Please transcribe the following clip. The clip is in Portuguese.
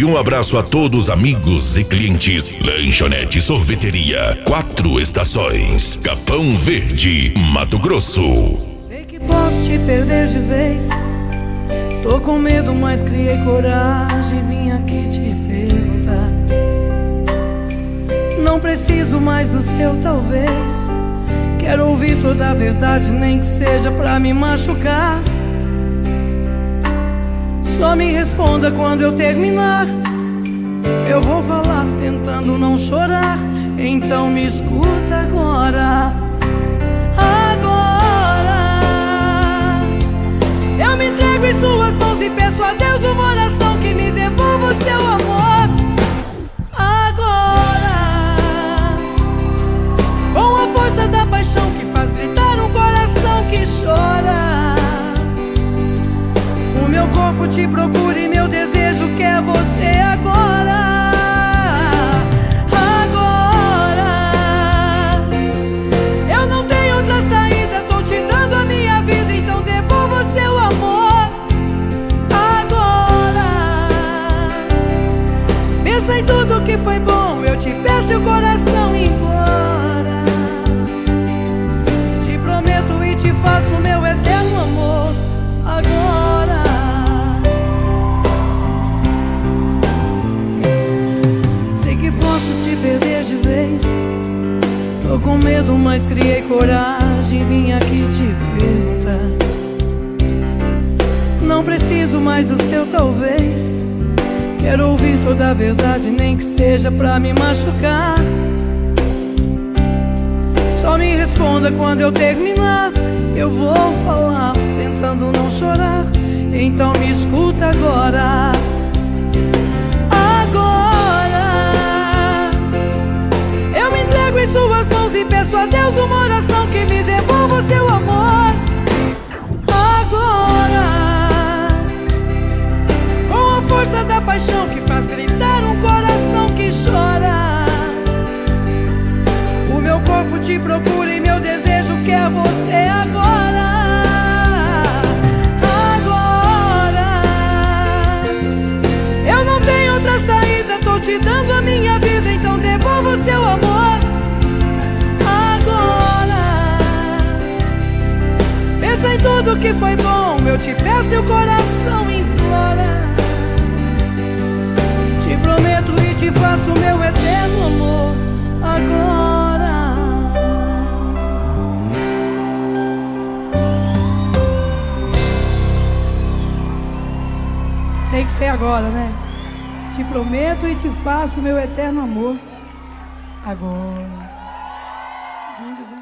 E um abraço a todos amigos e clientes. Lanchonete Sorveteria 4 Estações, Capão Verde, Mato Grosso. Sei que posso te perder de vez. Tô com medo, mas criei coragem. Vim aqui te perguntar. Não preciso mais do seu talvez. Quero ouvir toda a verdade, nem que seja pra me machucar. Só me responda quando eu terminar. Eu vou falar tentando não chorar. Então me escuta agora. Agora eu me entrego em suas mãos e peço a Deus uma oração que me devolva o seu amor. Agora, com a força da paixão que faz gritar um coração que chora, o meu corpo te procura e meu desejo quer você agora. Agora, eu não tenho outra saída, tô te dando a minha vida, então devolva o seu amor. Agora, pensa em tudo que foi bom, eu te peço e o coração implora. Te prometo e te faço meu eterno amor. Agora, sei que posso te perder de vez. Tô com medo, mas criei coragem. Vim aqui te perguntar. Não preciso mais do seu talvez. Quero ouvir toda a verdade, nem que seja pra me machucar. Só me responda quando eu terminar. Eu vou falar tentando não chorar. Então me escuta agora. Agora, eu me entrego em suas mãos e peço a Deus uma oração que me devolva o seu amor. Agora, com a força da paixão que faz gritar um coração que chora, o meu corpo te procura e meu desejo quer você agora. Agora, eu não tenho outra saída, tô te dando a minha vida, então devolva o seu amor. Agora, pensa em tudo que foi bom, eu te peço e o coração implora. Te prometo e te faço meu eterno amor. Agora, tem que ser agora, né? Te prometo e te faço meu eterno amor. Agora.